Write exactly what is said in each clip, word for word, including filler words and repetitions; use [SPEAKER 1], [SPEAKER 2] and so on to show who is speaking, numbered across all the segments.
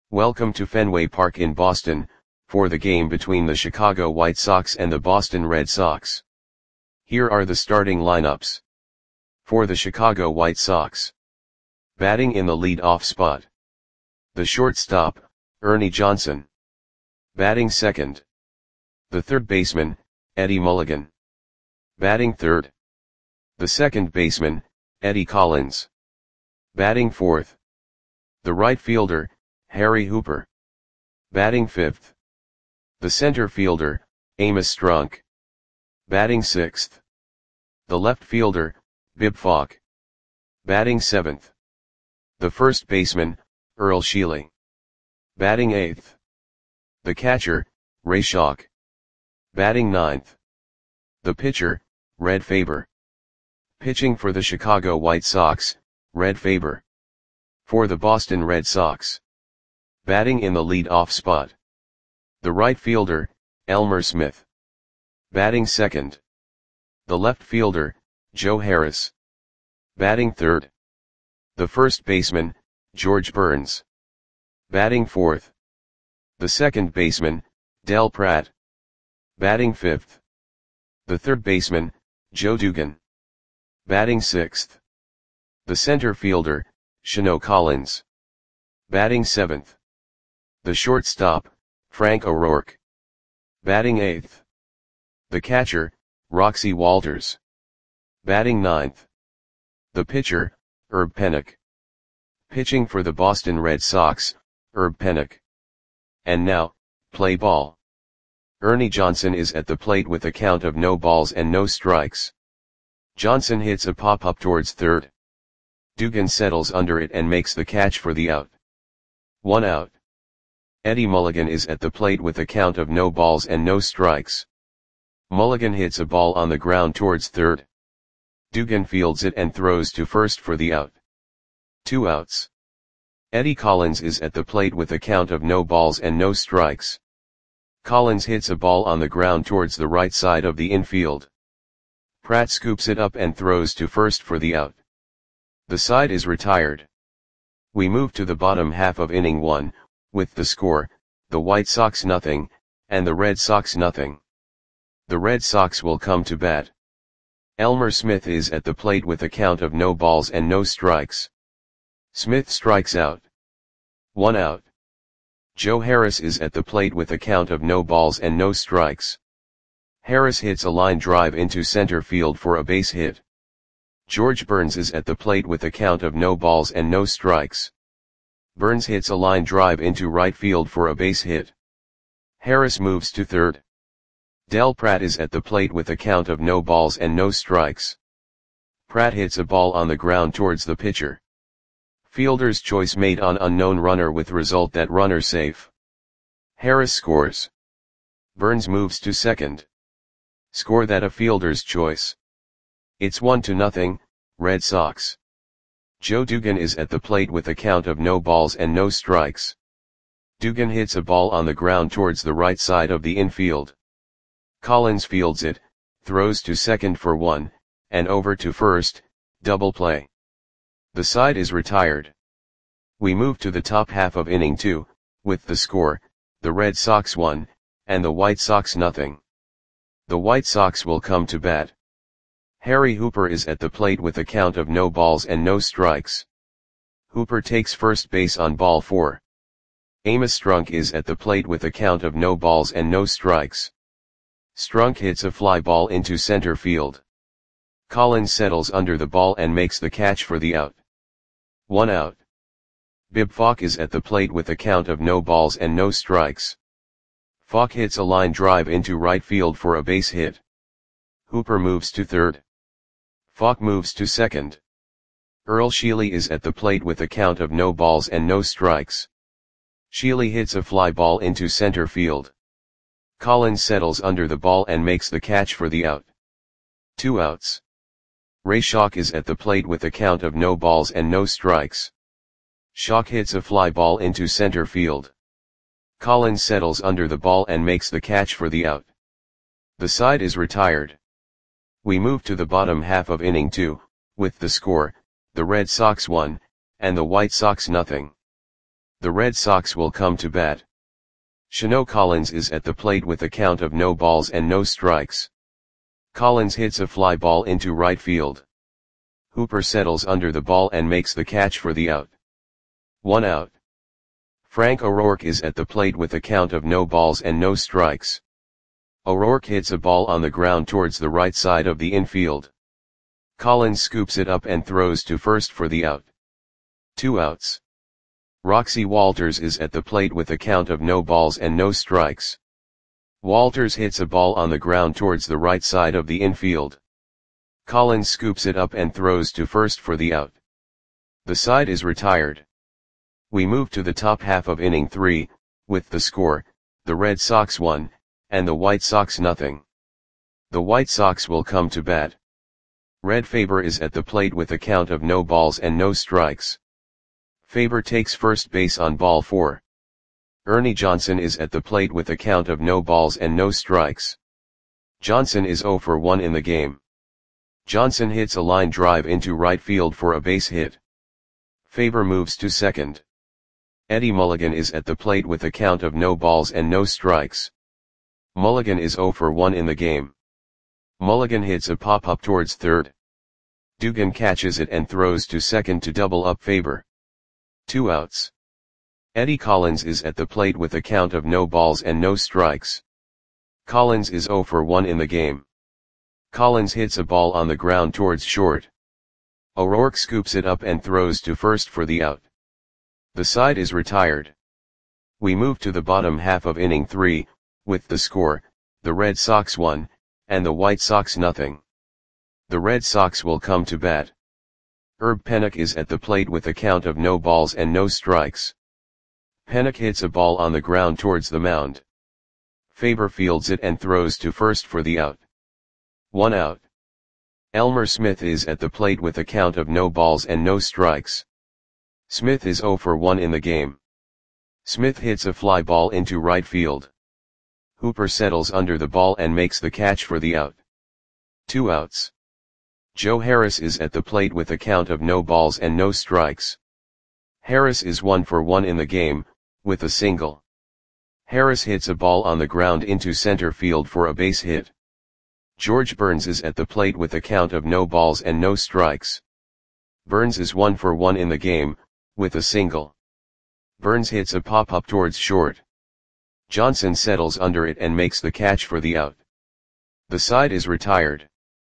[SPEAKER 1] Welcome to Fenway Park in Boston, for the game between the Chicago White Sox and the Boston Red Sox. Here are the starting lineups. For the Chicago White Sox. Batting in the lead-off spot. The shortstop, Ernie Johnson. Batting second. The third baseman, Eddie Mulligan. Batting third. The second baseman, Eddie Collins. Batting fourth. The right fielder, Harry Hooper. Batting fifth. The center fielder, Amos Strunk. Batting sixth. The left fielder, Bibb Falk. Batting seventh. The first baseman, Earl Sheely. Batting eighth. The catcher, Ray Schalk. Batting ninth. The pitcher, Red Faber. Pitching for the Chicago White Sox, Red Faber. For the Boston Red Sox. Batting in the lead-off spot. The right fielder, Elmer Smith. Batting second. The left fielder, Joe Harris. Batting third. The first baseman, George Burns. Batting fourth. The second baseman, Del Pratt. Batting fifth. The third baseman, Joe Dugan. Batting sixth. The center fielder, Shano Collins. Batting seventh. The shortstop, Frank O'Rourke. Batting eighth. The catcher, Roxy Walters. Batting ninth. The pitcher, Herb Pennock. Pitching for the Boston Red Sox, Herb Pennock. And now, play ball. Ernie Johnson is at the plate with a count of no balls and no strikes. Johnson hits a pop-up towards third. Dugan settles under it and makes the catch for the out. One out. Eddie Mulligan is at the plate with a count of no balls and no strikes. Mulligan hits a ball on the ground towards third. Dugan fields it and throws to first for the out. Two outs. Eddie Collins is at the plate with a count of no balls and no strikes. Collins hits a ball on the ground towards the right side of the infield. Pratt scoops it up and throws to first for the out. The side is retired. We move to the bottom half of inning one, with the score, the White Sox nothing, and the Red Sox nothing. The Red Sox will come to bat. Elmer Smith is at the plate with a count of no balls and no strikes. Smith strikes out. One out. Joe Harris is at the plate with a count of no balls and no strikes. Harris hits a line drive into center field for a base hit. George Burns is at the plate with a count of no balls and no strikes. Burns hits a line drive into right field for a base hit. Harris moves to third. Del Pratt is at the plate with a count of no balls and no strikes. Pratt hits a ball on the ground towards the pitcher. Fielder's choice made on unknown runner with result that runner safe. Harris scores. Burns moves to second. Score that a fielder's choice. It's one to nothing, Red Sox. Joe Dugan is at the plate with a count of no balls and no strikes. Dugan hits a ball on the ground towards the right side of the infield. Collins fields it, throws to second for one, and over to first, double play. The side is retired. We move to the top half of inning two, with the score, the Red Sox one, and the White Sox nothing. The White Sox will come to bat. Harry Hooper is at the plate with a count of no balls and no strikes. Hooper takes first base on ball four. Amos Strunk is at the plate with a count of no balls and no strikes. Strunk hits a fly ball into center field. Collins settles under the ball and makes the catch for the out. One out. Bibb Falk is at the plate with a count of no balls and no strikes. Falk hits a line drive into right field for a base hit. Hooper moves to third. Falk moves to second. Earl Sheely is at the plate with a count of no balls and no strikes. Sheely hits a fly ball into center field. Collins settles under the ball and makes the catch for the out. Two outs. Ray Schalk is at the plate with a count of no balls and no strikes. Schalk hits a fly ball into center field. Collins settles under the ball and makes the catch for the out. The side is retired. We move to the bottom half of inning two, with the score, the Red Sox one, and the White Sox nothing. The Red Sox will come to bat. Shano Collins is at the plate with a count of no balls and no strikes. Collins hits a fly ball into right field. Hooper settles under the ball and makes the catch for the out. One out. Frank O'Rourke is at the plate with a count of no balls and no strikes. O'Rourke hits a ball on the ground towards the right side of the infield. Collins scoops it up and throws to first for the out. Two outs. Roxy Walters is at the plate with a count of no balls and no strikes. Walters hits a ball on the ground towards the right side of the infield. Collins scoops it up and throws to first for the out. The side is retired. We move to the top half of inning three, with the score, the Red Sox one, and the White Sox nothing. The White Sox will come to bat. Red Faber is at the plate with a count of no balls and no strikes. Faber takes first base on ball four. Ernie Johnson is at the plate with a count of no balls and no strikes. Johnson is zero for one in the game. Johnson hits a line drive into right field for a base hit. Faber moves to second. Eddie Mulligan is at the plate with a count of no balls and no strikes. Mulligan is zero for one in the game. Mulligan hits a pop-up towards third. Dugan catches it and throws to second to double up Faber. Two outs. Eddie Collins is at the plate with a count of no balls and no strikes. Collins is zero for one in the game. Collins hits a ball on the ground towards short. O'Rourke scoops it up and throws to first for the out. The side is retired. We move to the bottom half of inning three, with the score, the Red Sox one, and the White Sox nothing. The Red Sox will come to bat. Herb Pennock is at the plate with a count of no balls and no strikes. Pennock hits a ball on the ground towards the mound. Faber fields it and throws to first for the out. One out. Elmer Smith is at the plate with a count of no balls and no strikes. Smith is zero for one in the game. Smith hits a fly ball into right field. Hooper settles under the ball and makes the catch for the out. Two outs. Joe Harris is at the plate with a count of no balls and no strikes. Harris is one for one in the game, with a single. Harris hits a ball on the ground into center field for a base hit. George Burns is at the plate with a count of no balls and no strikes. Burns is one for one in the game, with a single. Burns hits a pop-up towards short. Johnson settles under it and makes the catch for the out. The side is retired.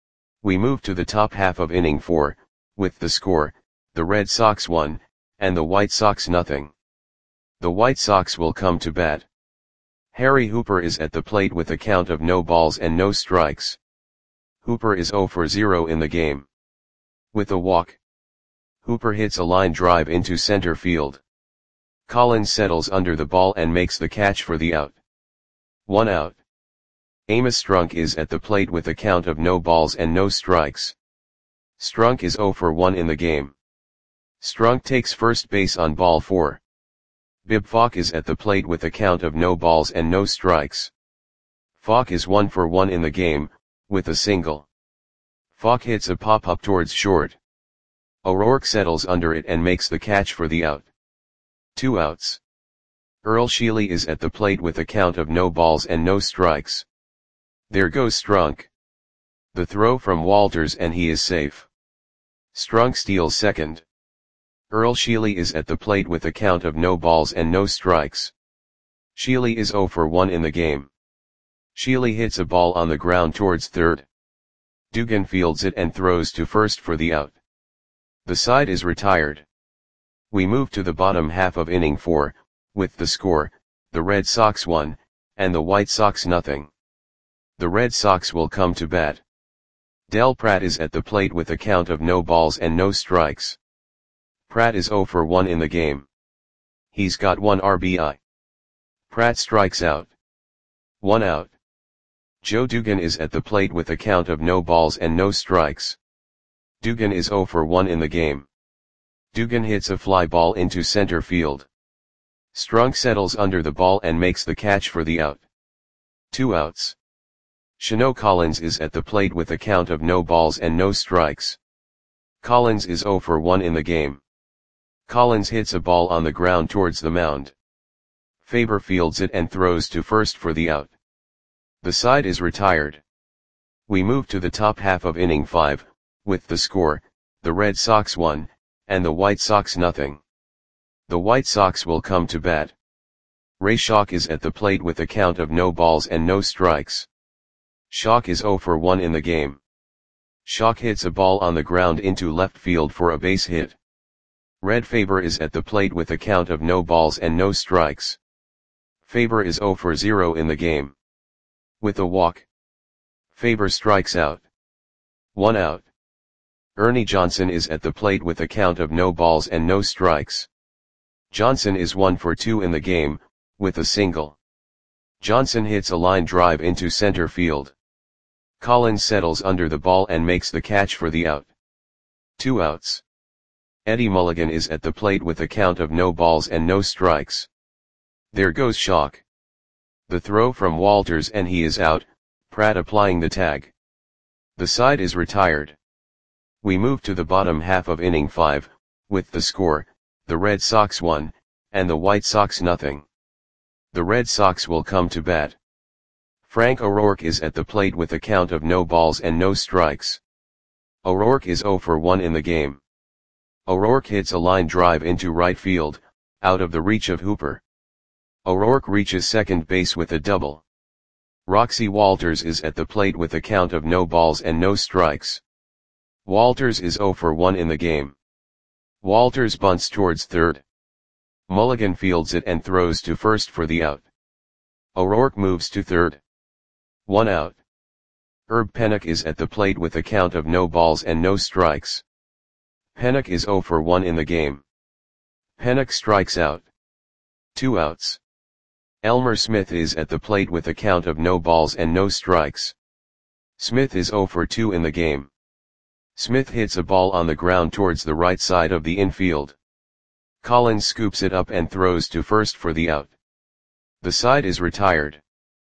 [SPEAKER 1] We move to the top half of inning four, with the score, the Red Sox one, and the White Sox nothing. The White Sox will come to bat. Harry Hooper is at the plate with a count of no balls and no strikes. Hooper is zero for zero in the game. With a walk. Hooper hits a line drive into center field. Collins settles under the ball and makes the catch for the out. One out. Amos Strunk is at the plate with a count of no balls and no strikes. Strunk is zero for one in the game. Strunk takes first base on ball four. Bib Falk is at the plate with a count of no balls and no strikes. Falk is one for one in the game, with a single. Falk hits a pop-up towards short. O'Rourke settles under it and makes the catch for the out. Two outs. Earl Sheely is at the plate with a count of no balls and no strikes. There goes Strunk. The throw from Walters and he is safe. Strunk steals second. Earl Sheely is at the plate with a count of no balls and no strikes. Sheely is zero for one in the game. Sheely hits a ball on the ground towards third. Dugan fields it and throws to first for the out. The side is retired. We move to the bottom half of inning four, with the score, the Red Sox one, and the White Sox nothing. The Red Sox will come to bat. Del Pratt is at the plate with a count of no balls and no strikes. Pratt is zero for one in the game. He's got one R B I. Pratt strikes out. One out. Joe Dugan is at the plate with a count of no balls and no strikes. Dugan is zero for one in the game. Dugan hits a fly ball into center field. Strunk settles under the ball and makes the catch for the out. Two outs. Shano Collins is at the plate with a count of no balls and no strikes. Collins is zero for one in the game. Collins hits a ball on the ground towards the mound. Faber fields it and throws to first for the out. The side is retired. We move to the top half of inning five, with the score, the Red Sox one, and the White Sox nothing. The White Sox will come to bat. Ray Schalk is at the plate with a count of no balls and no strikes. Schalk is oh for one in the game. Schalk hits a ball on the ground into left field for a base hit. Red Faber is at the plate with a count of no balls and no strikes. Faber is oh for zero in the game. With a walk, Faber strikes out. One out. Ernie Johnson is at the plate with a count of no balls and no strikes. Johnson is one for two in the game, with a single. Johnson hits a line drive into center field. Collins settles under the ball and makes the catch for the out. Two outs. Eddie Mulligan is at the plate with a count of no balls and no strikes. There goes Schalk. The throw from Walters and he is out, Pratt applying the tag. The side is retired. We move to the bottom half of inning five, with the score, the Red Sox one, and the White Sox nothing. The Red Sox will come to bat. Frank O'Rourke is at the plate with a count of no balls and no strikes. O'Rourke is oh for one in the game. O'Rourke hits a line drive into right field, out of the reach of Hooper. O'Rourke reaches second base with a double. Roxy Walters is at the plate with a count of no balls and no strikes. Walters is oh for one in the game. Walters bunts towards third. Mulligan fields it and throws to first for the out. O'Rourke moves to third. One out. Herb Pennock is at the plate with a count of no balls and no strikes. Pennock is oh for one in the game. Pennock strikes out. Two outs. Elmer Smith is at the plate with a count of no balls and no strikes. Smith is oh for two in the game. Smith hits a ball on the ground towards the right side of the infield. Collins scoops it up and throws to first for the out. The side is retired.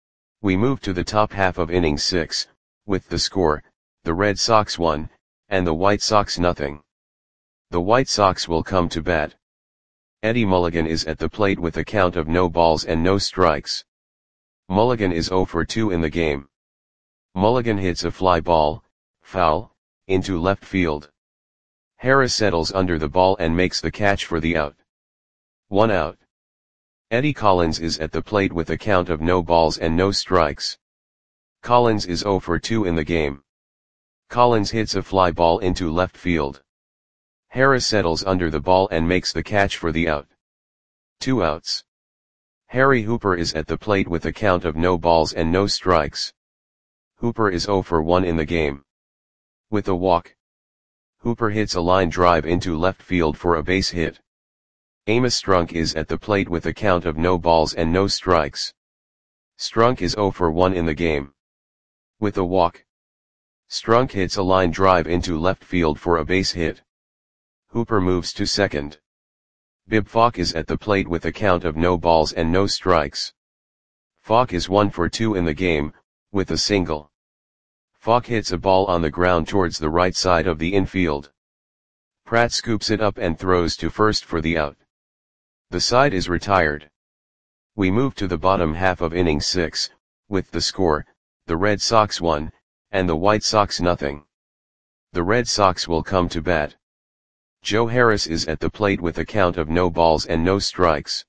[SPEAKER 1] We move to the top half of inning six, with the score, the Red Sox one, and the White Sox nothing. The White Sox will come to bat. Eddie Mulligan is at the plate with a count of no balls and no strikes. Mulligan is oh for two in the game. Mulligan hits a fly ball, foul, into left field. Harris settles under the ball and makes the catch for the out. One out. Eddie Collins is at the plate with a count of no balls and no strikes. Collins is oh for two in the game. Collins hits a fly ball into left field. Harris settles under the ball and makes the catch for the out. Two outs. Harry Hooper is at the plate with a count of no balls and no strikes. Hooper is oh for one in the game. With a walk, Hooper hits a line drive into left field for a base hit. Amos Strunk is at the plate with a count of no balls and no strikes. Strunk is oh for one in the game. With a walk, Strunk hits a line drive into left field for a base hit. Hooper moves to second. Bib Falk is at the plate with a count of no balls and no strikes. Falk is one for two in the game, with a single. Falk hits a ball on the ground towards the right side of the infield. Pratt scoops it up and throws to first for the out. The side is retired. We move to the bottom half of inning six, with the score, the Red Sox one, and the White Sox nothing. The Red Sox will come to bat. Joe Harris is at the plate with a count of no balls and no strikes.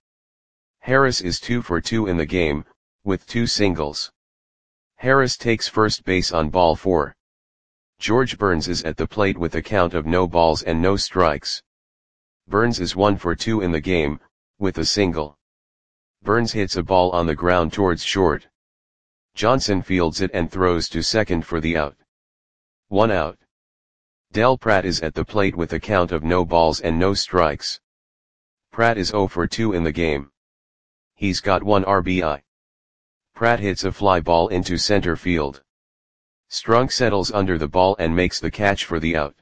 [SPEAKER 1] Harris is two for two in the game, with two singles. Harris takes first base on ball four. George Burns is at the plate with a count of no balls and no strikes. Burns is one for two in the game, with a single. Burns hits a ball on the ground towards short. Johnson fields it and throws to second for the out. One out. Del Pratt is at the plate with a count of no balls and no strikes. Pratt is oh for two in the game. He's got one R B I. Pratt hits a fly ball into center field. Strunk settles under the ball and makes the catch for the out.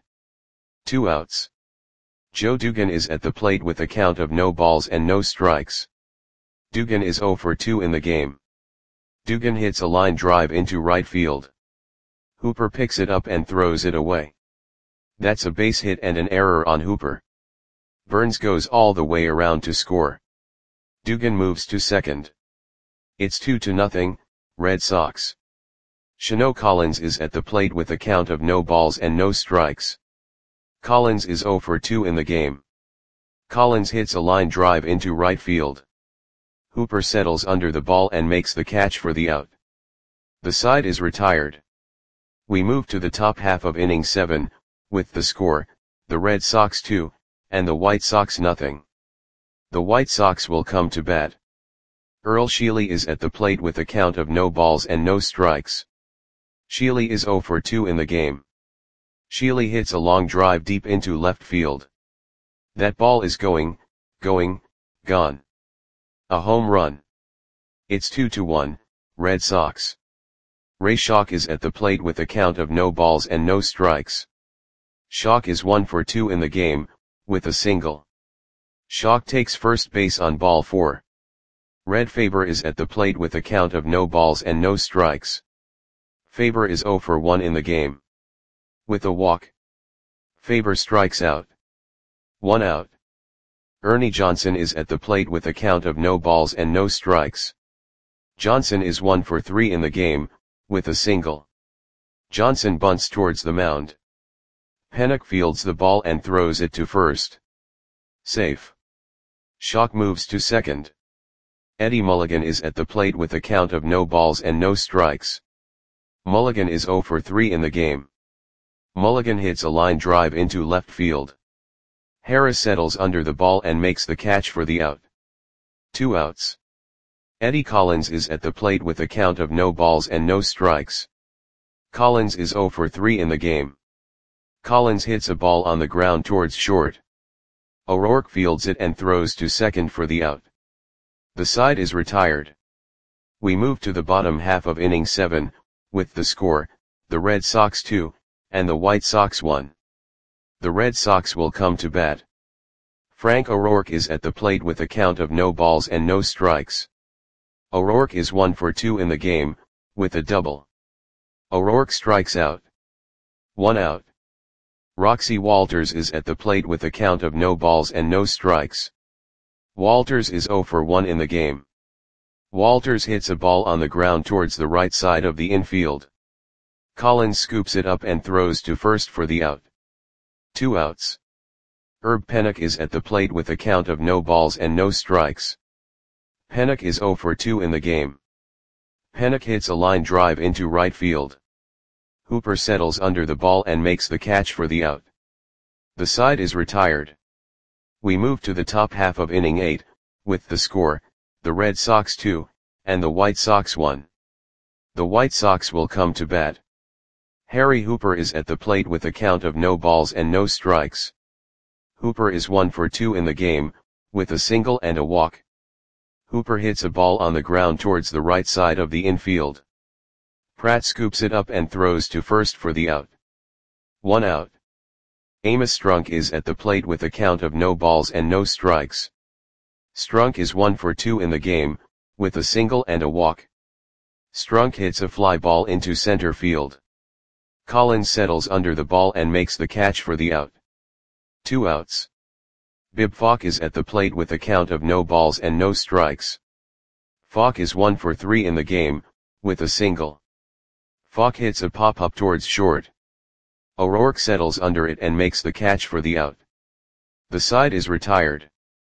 [SPEAKER 1] Two outs. Joe Dugan is at the plate with a count of no balls and no strikes. Dugan is oh for two in the game. Dugan hits a line drive into right field. Hooper picks it up and throws it away. That's a base hit and an error on Hooper. Burns goes all the way around to score. Dugan moves to second. It's two to nothing, Red Sox. Shano Collins is at the plate with a count of no balls and no strikes. Collins is oh for two in the game. Collins hits a line drive into right field. Hooper settles under the ball and makes the catch for the out. The side is retired. We move to the top half of inning seven, with the score, the Red Sox two, and the White Sox nothing. The White Sox will come to bat. Earl Sheely is at the plate with a count of no balls and no strikes. Sheely is oh for two in the game. Sheely hits a long drive deep into left field. That ball is going, going, gone. A home run. It's two to one, Red Sox. Ray Schalk is at the plate with a count of no balls and no strikes. Schalk is one for two in the game, with a single. Schalk takes first base on ball four. Red Faber is at the plate with a count of no balls and no strikes. Faber is oh for one in the game. With a walk. Faber strikes out. One out. Ernie Johnson is at the plate with a count of no balls and no strikes. Johnson is one for three in the game, with a single. Johnson bunts towards the mound. Pennock fields the ball and throws it to first. Safe. Schalk moves to second. Eddie Mulligan is at the plate with a count of no balls and no strikes. Mulligan is oh for three in the game. Mulligan hits a line drive into left field. Harris settles under the ball and makes the catch for the out. Two outs. Eddie Collins is at the plate with a count of no balls and no strikes. Collins is oh for three in the game. Collins hits a ball on the ground towards short. O'Rourke fields it and throws to second for the out. The side is retired. We move to the bottom half of inning seven, with the score, the Red Sox two, and the White Sox one. The Red Sox will come to bat. Frank O'Rourke is at the plate with a count of no balls and no strikes. O'Rourke is one for two in the game, with a double. O'Rourke strikes out. One out. Roxy Walters is at the plate with a count of no balls and no strikes. Walters is oh for one in the game. Walters hits a ball on the ground towards the right side of the infield. Collins scoops it up and throws to first for the out. Two outs. Herb Pennock is at the plate with a count of no balls and no strikes. Pennock is oh for two in the game. Pennock hits a line drive into right field. Hooper settles under the ball and makes the catch for the out. The side is retired. We move to the top half of inning eight, with the score, the Red Sox two, and the White Sox one. The White Sox will come to bat. Harry Hooper is at the plate with a count of no balls and no strikes. Hooper is one for two in the game, with a single and a walk. Hooper hits a ball on the ground towards the right side of the infield. Pratt scoops it up and throws to first for the out. One out. Amos Strunk is at the plate with a count of no balls and no strikes. Strunk is one for two in the game, with a single and a walk. Strunk hits a fly ball into center field. Collins settles under the ball and makes the catch for the out. Two outs. Bib Falk is at the plate with a count of no balls and no strikes. Falk is one for three in the game, with a single. Falk hits a pop-up towards short. O'Rourke settles under it and makes the catch for the out. The side is retired.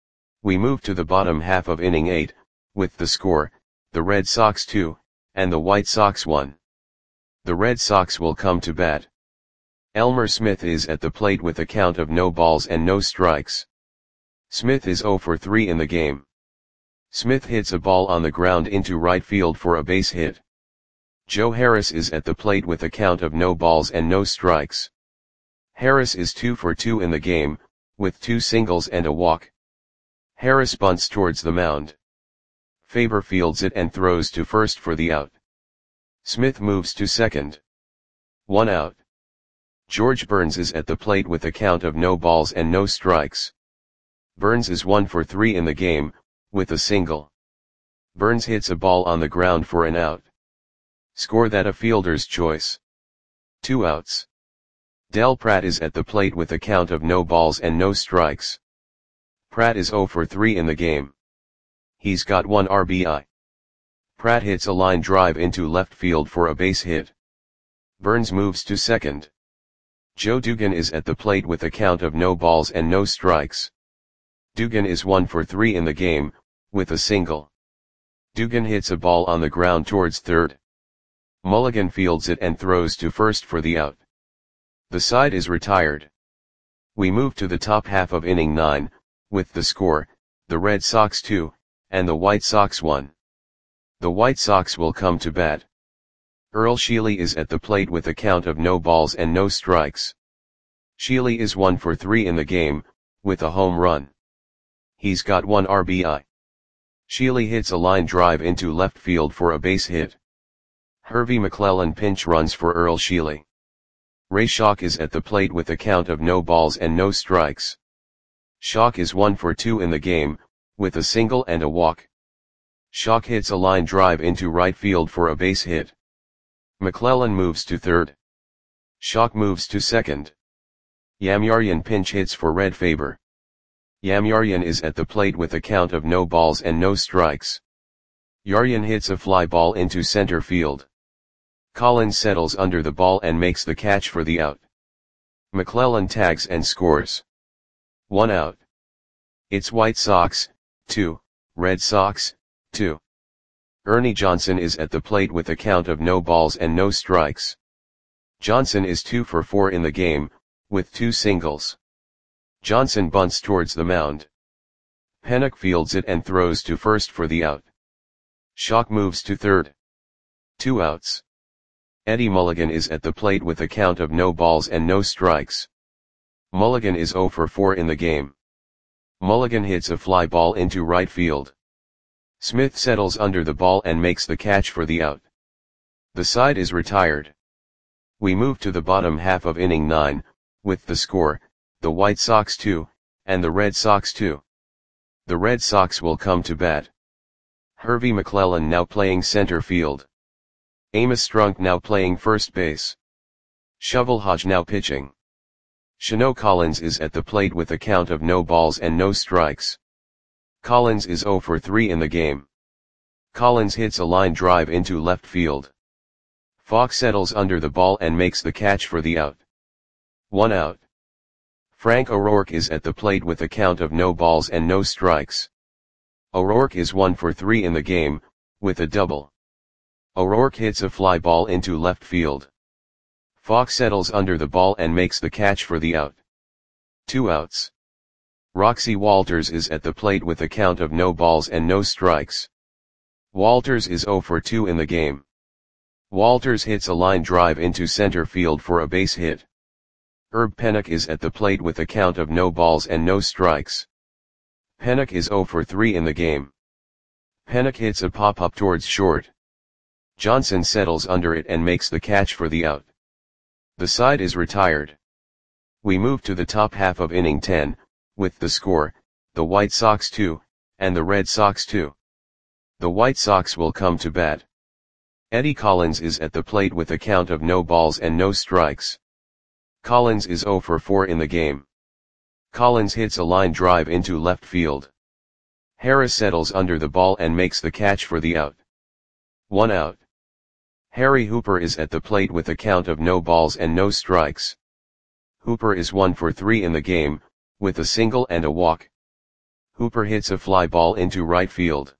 [SPEAKER 1] We move to the bottom half of inning eight, with the score, the Red Sox two, and the White Sox one. The Red Sox will come to bat. Elmer Smith is at the plate with a count of no balls and no strikes. Smith is oh for three in the game. Smith hits a ball on the ground into right field for a base hit. Joe Harris is at the plate with a count of no balls and no strikes. Harris is two for two in the game, with two singles and a walk. Harris bunts towards the mound. Faber fields it and throws to first for the out. Smith moves to second. One out. George Burns is at the plate with a count of no balls and no strikes. Burns is one for three in the game, with a single. Burns hits a ball on the ground for an out. Score that a fielder's choice. Two outs. Del Pratt is at the plate with a count of no balls and no strikes. Pratt is zero for three in the game. He's got one R B I. Pratt hits a line drive into left field for a base hit. Burns moves to second. Joe Dugan is at the plate with a count of no balls and no strikes. Dugan is one for three in the game, with a single. Dugan hits a ball on the ground towards third. Mulligan fields it and throws to first for the out. The side is retired. We move to the top half of inning nine, with the score, the Red Sox two, and the White Sox one. The White Sox will come to bat. Earl Sheely is at the plate with a count of no balls and no strikes. Sheely is one for three in the game, with a home run. He's got one R B I. Sheely hits a line drive into left field for a base hit. Hervey McClellan pinch runs for Earl Sheely. Ray Schalk is at the plate with a count of no balls and no strikes. Schalk is one for two in the game, with a single and a walk. Schalk hits a line drive into right field for a base hit. McClellan moves to third. Schalk moves to second. Yamyarian pinch hits for Red Faber. Yamyarian is at the plate with a count of no balls and no strikes. Yarian hits a fly ball into center field. Collins settles under the ball and makes the catch for the out. McClellan tags and scores. One out. It's White Sox, two, Red Sox, two. Ernie Johnson is at the plate with a count of no balls and no strikes. Johnson is two for four in the game, with two singles. Johnson bunts towards the mound. Pennock fields it and throws to first for the out. Schalk moves to third. Two outs. Eddie Mulligan is at the plate with a count of no balls and no strikes. Mulligan is zero for four in the game. Mulligan hits a fly ball into right field. Smith settles under the ball and makes the catch for the out. The side is retired. We move to the bottom half of inning nine, with the score, the White Sox two, and the Red Sox two. The Red Sox will come to bat. Hervey McClellan now playing center field. Amos Strunk now playing first base. Shovel Hodge now pitching. Shano Collins is at the plate with a count of no balls and no strikes. Collins is zero for three in the game. Collins hits a line drive into left field. Fox settles under the ball and makes the catch for the out. One out. Frank O'Rourke is at the plate with a count of no balls and no strikes. O'Rourke is one for three in the game, with a double. O'Rourke hits a fly ball into left field. Fox settles under the ball and makes the catch for the out. Two outs. Roxy Walters is at the plate with a count of no balls and no strikes. Walters is zero for two in the game. Walters hits a line drive into center field for a base hit. Herb Pennock is at the plate with a count of no balls and no strikes. Pennock is zero for three in the game. Pennock hits a pop-up towards short. Johnson settles under it and makes the catch for the out. The side is retired. We move to the top half of inning ten, with the score, the White Sox two, and the Red Sox two. The White Sox will come to bat. Eddie Collins is at the plate with a count of no balls and no strikes. Collins is zero for four in the game. Collins hits a line drive into left field. Harris settles under the ball and makes the catch for the out. One out. Harry Hooper is at the plate with a count of no balls and no strikes. Hooper is one for three in the game, with a single and a walk. Hooper hits a fly ball into right field.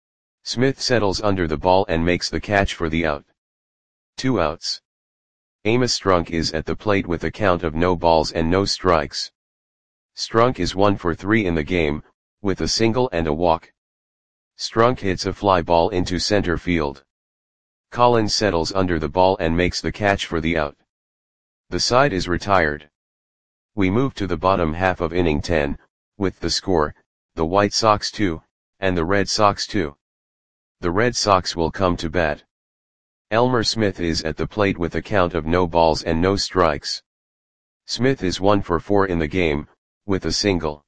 [SPEAKER 1] Smith settles under the ball and makes the catch for the out. Two outs. Amos Strunk is at the plate with a count of no balls and no strikes. Strunk is one for three in the game, with a single and a walk. Strunk hits a fly ball into center field. Collins settles under the ball and makes the catch for the out. The side is retired. We move to the bottom half of inning ten, with the score, the White Sox two, and the Red Sox two. The Red Sox will come to bat. Elmer Smith is at the plate with a count of no balls and no strikes. Smith is one for four in the game, with a single.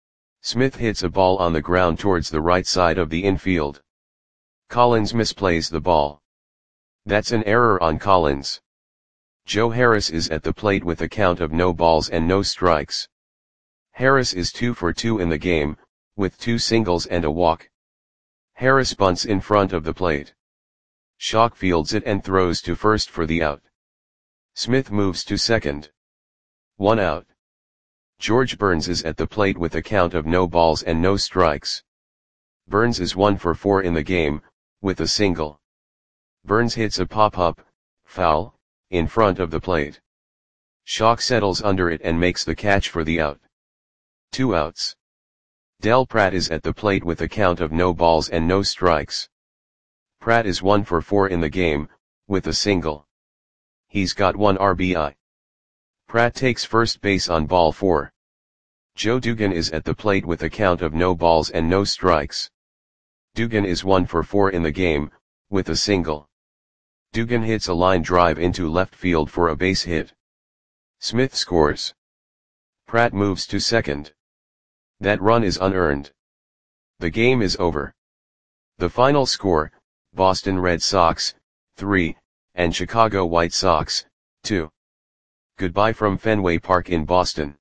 [SPEAKER 1] Smith hits a ball on the ground towards the right side of the infield. Collins misplays the ball. That's an error on Collins. Joe Harris is at the plate with a count of no balls and no strikes. Harris is two for two in the game, with two singles and a walk. Harris bunts in front of the plate. Schock fields it and throws to first for the out. Smith moves to second. One out. George Burns is at the plate with a count of no balls and no strikes. Burns is one for four in the game, with a single. Burns hits a pop-up, foul, in front of the plate. Schock settles under it and makes the catch for the out. Two outs. Del Pratt is at the plate with a count of no balls and no strikes. Pratt is one for four in the game, with a single. He's got one R B I. Pratt takes first base on ball four. Joe Dugan is at the plate with a count of no balls and no strikes. Dugan is one for four in the game, with a single. Dugan hits a line drive into left field for a base hit. Smith scores. Pratt moves to second. That run is unearned. The game is over. The final score, Boston Red Sox, three, and Chicago White Sox, two. Goodbye from Fenway Park in Boston.